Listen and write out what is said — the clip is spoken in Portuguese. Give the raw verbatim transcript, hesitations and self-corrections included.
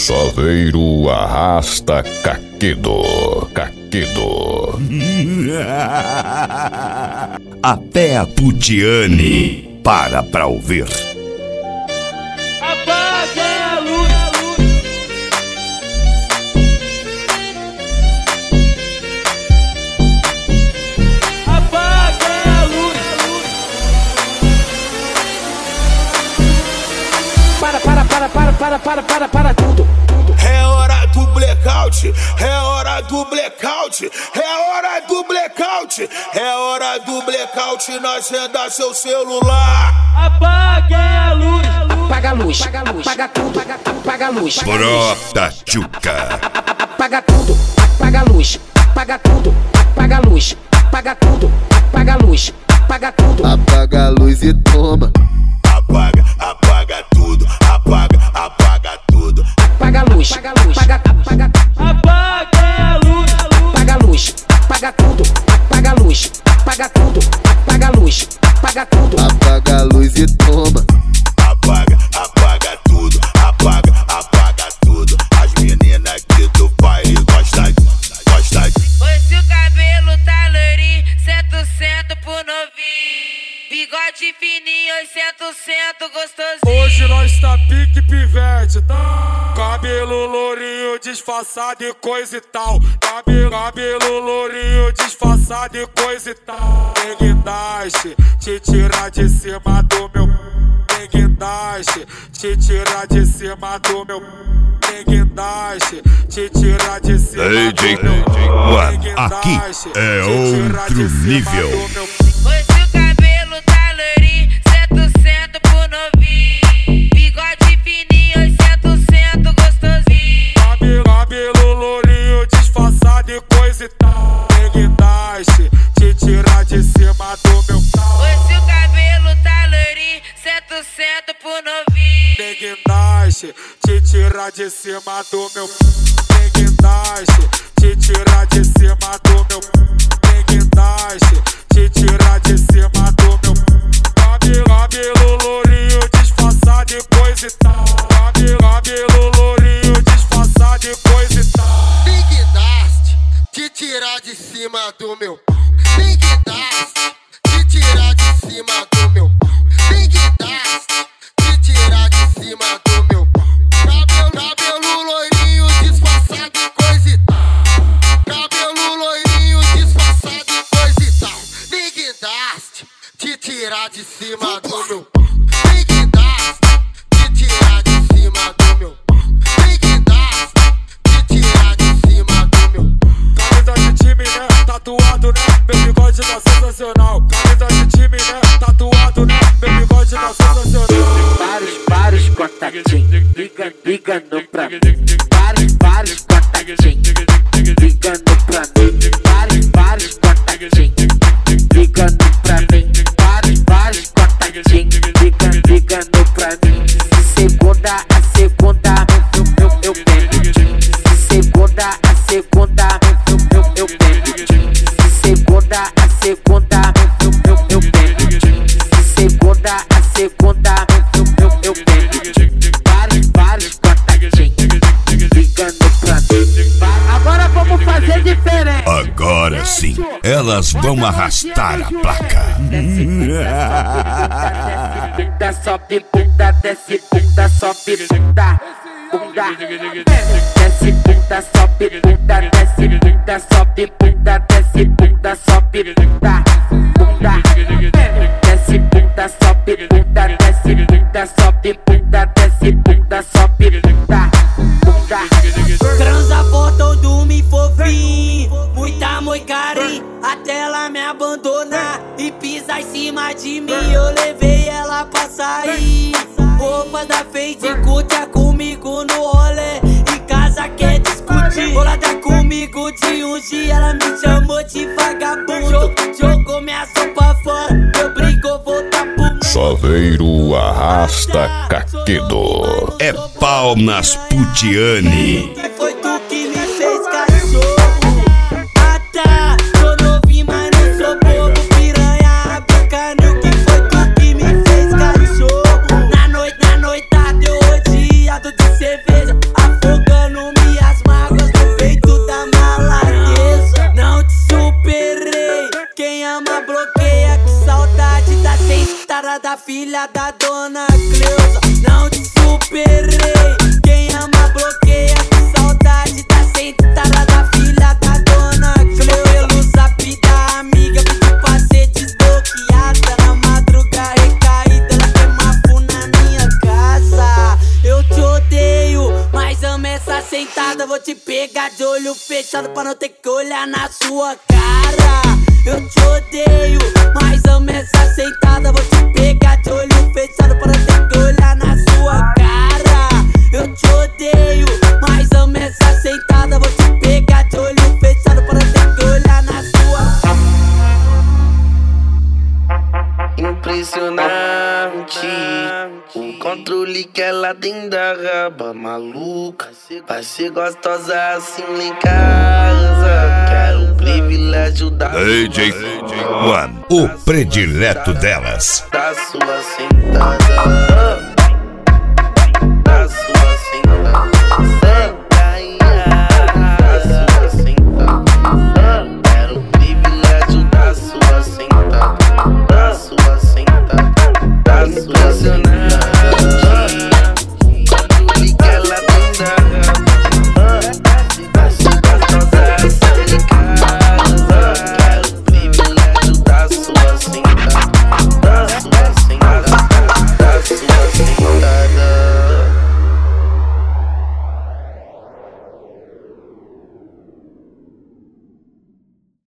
Saveiro arrasta caquedo, caquedo. Até a Putiane para pra ouvir. Apaga a luz. Apaga a luz. Para, para, para, para, para, para, para, para tudo. É hora do blackout, é hora do blackout, é hora do blackout, é hora do blackout, não acenda seu celular. Apaga a luz. Apaga a luz, apaga tudo, apaga a luz. Brota tchuca. Apaga tudo, apaga a luz, apaga tudo, apaga a luz, apaga tudo, apaga a luz, apaga tudo. Apaga a luz e toma. Apaga, apaga tudo, apaga, apaga tudo. Apaga a luz, apaga a luz, apaga, apaga, Apaga a luz. apaga a luz, apaga tudo, apaga a luz, apaga tudo, apaga a luz, apaga tudo. Apaga a luz e toma. Apaga, apaga tudo, apaga, apaga tudo. As meninas aqui do baile gostam, gostam. Oi, se o cabelo tá loirinho, cento, cento por novinho. Bigode fininho, cento, cento gostosinho. Hoje nós tá pique pivete, tá? Cabelo lourinho, disfarçado e coisa e tal. Cabelo, cabelo lourinho, disfarçado e coisa e tal. Tem guindaste, te tirar de cima do meu. Tem guindaste, te tirar de cima do meu. Tem guindaste, te tirar de cima Ei, do Jake, meu. Jake, aqui é outro nível. Oi, se o cabelo tá loirinho, cento, cento por novinho. Bigode fininho, cento, cento gostosinho. Cabelo, cabelo lourinho, disfarçado e coisa e tal. Tem guindaste, te tirar de cima do meu. Oi, se o cabelo tá loirinho, cento, cento por novinho. Tem guindaste, te tirar de cima do meu. Tem guindaste, te tirar de cima do meu. Tem guindaste, te tirar de cima do meu. Cabelo, cabelo lourinho, disfarçado e coisa e tal. Cabelo, cabelo lourinho, disfarçado e coisa e tal. Tem guindaste, te tirar de cima do meu. Tem guindaste, te tirar de cima do meu. Tem guindaste, te tirar de cima do meu. Cabelo, cabelo loirinho, disfarçado e coisa e tal. Cabelo loirinho, disfarçado e coisa e tal. Tem guindaste, te tirar de cima do meu. Tem guindaste, te tirar de cima do meu. Tem guindaste, te tirar de cima do meu. Camisa de time, né? Tatuado, né? Meu bigode tá sensacional. Camisa de time, né? Tatuado, né? Meu bigode tá sensacional. Vários, vários contatinhos, liga, ligando pra mim. Vários, vários contatinhos, ligando pra mim. Vários, vários contatinhos, ligando pra mim. Vários, vários contatinhos, ligando, ligando pra mim. De segunda a segunda, eu, eu, eu pego. De segunda a segunda, eu, eu, eu pego. De segunda a segunda, eu, eu, eu pego. De segunda a segunda, eu, eu, eu pego. Vários, vários contatinhos, ligando pra mim. Agora vamos fazer diferente. Agora sim, elas vão arrastar a placa. Bunda, sobe, bunda, desce, bunda, sobe, bunda, bunda. Desce, bunda, sobe, bunda, desce, bunda, sobe, bunda, desce, bunda, sobe, bunda, bunda. Desce, bunda, sobe, bunda, desce, bunda, sobe, bunda, desce, bunda, sobe, bunda, bunda. Transa por todo me fofinho, muita moi carinho, até ela me abandonar e pisar em cima de mim. Eu levei ela pra sair, roupas da Fade, curta comigo no rolê, em casa quer discutir. Bolada comigo de um dia, ela me chamou de vagabundo, jogou minha sopa fora, eu brigo, voltar pro Saveiro arrasta caquedo. É pau nas Putiane. Foi tu que me fez cachorro. Ah tá, sou novinho, mas não sou bobo. Piranha, bacana, que foi tu que me fez cachorro. Na noite, na noitada, eu rodeado de cerveja, afogado. da filha da dona Cleusa. Não te superei, quem ama bloqueia. Que saudade da sentada da filha da dona Cleusa. Pelo zap da amiga, pedi pra ser desbloqueada. Na madruga recaída, ela quer mafu na minha casa. Eu te odeio, mas amo essa sentada. Vou te pegar de olho fechado pra não ter que olhar na sua cara. Eu te odeio, mas amo essa sentada. Vou te pegar de olho fechado pra não ter que olhar na sua cara. Eu te odeio, mas amo essa sentada. Vou te pegar de olho fechado pra não ter que olhar na sua cara. Impressionante o controle que ela tem da raba maluca. Vai ser gostosa assim lá em casa. Quero o privilégio da D J One, o predileto delas. Da sua sentada.